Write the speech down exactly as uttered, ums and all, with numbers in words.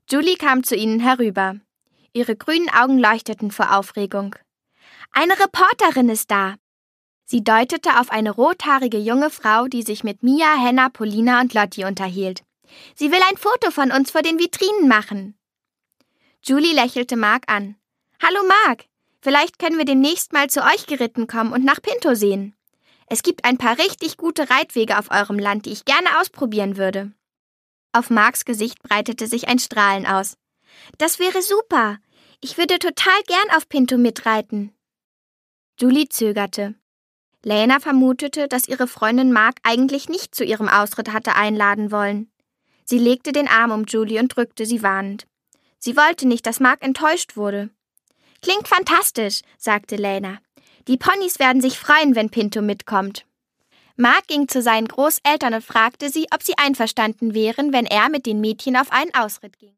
Julie kam zu ihnen herüber. Ihre grünen Augen leuchteten vor Aufregung. »Eine Reporterin ist da!« Sie deutete auf eine rothaarige junge Frau, die sich mit Mia, Henna, Polina und Lottie unterhielt. »Sie will ein Foto von uns vor den Vitrinen machen.« Julie lächelte Mark an. »Hallo Mark, vielleicht können wir demnächst mal zu euch geritten kommen und nach Pinto sehen. Es gibt ein paar richtig gute Reitwege auf eurem Land, die ich gerne ausprobieren würde.« Auf Marks Gesicht breitete sich ein Strahlen aus. »Das wäre super. Ich würde total gern auf Pinto mitreiten.« Julie zögerte. Lena vermutete, dass ihre Freundin Mark eigentlich nicht zu ihrem Ausritt hatte einladen wollen. Sie legte den Arm um Julie und drückte sie warnend. Sie wollte nicht, dass Mark enttäuscht wurde. »Klingt fantastisch«, sagte Lena. »Die Ponys werden sich freuen, wenn Pinto mitkommt.« Mark ging zu seinen Großeltern und fragte sie, ob sie einverstanden wären, wenn er mit den Mädchen auf einen Ausritt ging.